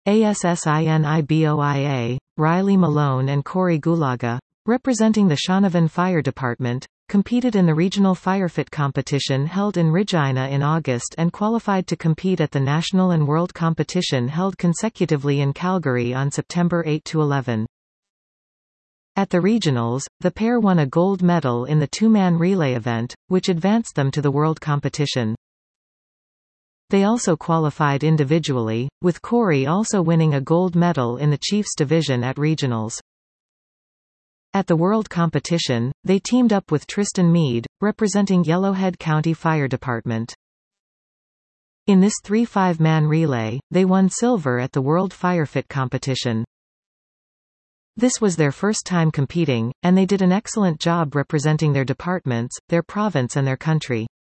ASSINIBOIA, Riley Malone and Corey Gulaga, representing the Shaunavon Fire Department, competed in the regional firefit competition held in Regina in August and qualified to compete at the national and world competition held consecutively in Calgary on September 8–11. At the regionals, the pair won a gold medal in the two-man relay event, which advanced them to the world competition. They also qualified individually, with Corey also winning a gold medal in the Chiefs division at regionals. At the world competition, they teamed up with Tristan Meade, representing Yellowhead County Fire Department. In this 3–5-man relay, they won silver at the World Firefit competition. This was their first time competing, and they did an excellent job representing their departments, their province and their country.